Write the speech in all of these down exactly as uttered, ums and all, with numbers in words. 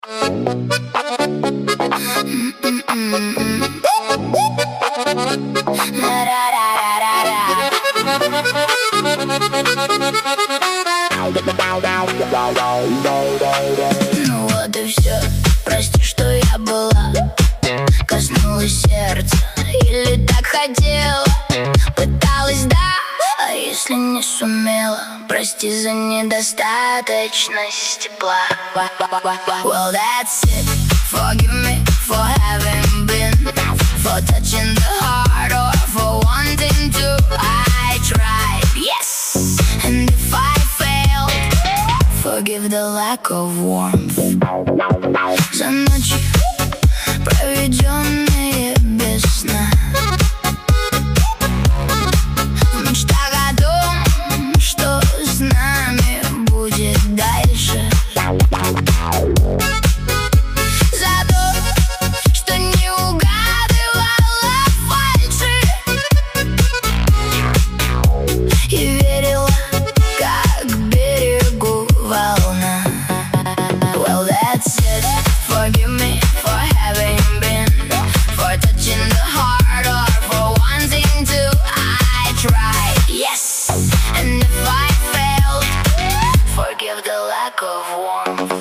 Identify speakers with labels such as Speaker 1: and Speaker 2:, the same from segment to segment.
Speaker 1: Ну вот и все, прости, что я была, коснулась сердца или так хотела, пыталась, да, а если не сумела, прости за недостаточность тепла. Well, that's it, forgive me for having been, for touching the heart or for wanting to. I tried, yes, and if I failed, forgive the lack of warmth. За ночи, проведенные без сна, в мечтах о том, что с нами будет дальше. За то, что не угадывала фальши и верила, как берегу волна. Well, that's it, forgive me for having been, for touching the heart or for wanting to. I tried, yes, and if I failed, forgive the lack of warmth.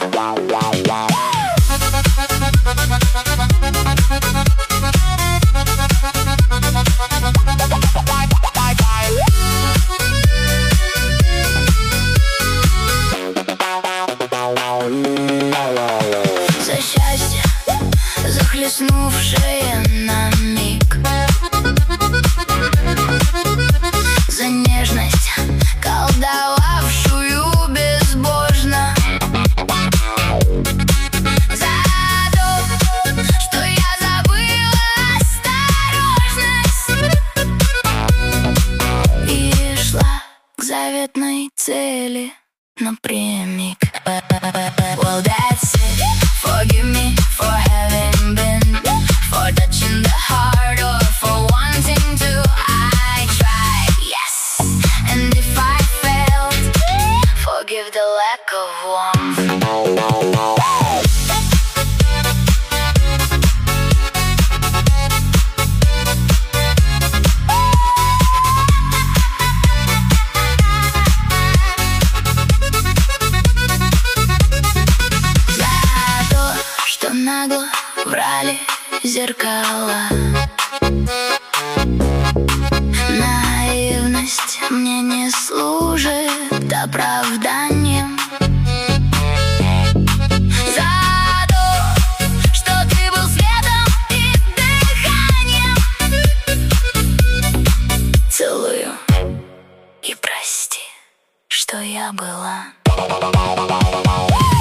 Speaker 1: За счастье, захлестнувшее на миг, за нежность, колдовавшую безбожно, за то, что я забыла осторожность и шла к заветной цели напрямик. Well, that's it, forgive me for having been, for touching the heart or for wanting to. I tried, yes, and if I failed, forgive the lack of warmth. Нагло врали зеркала, наивность мне не служит оправданием. За то, что ты был светом и дыханием. Целую и прости, что я была.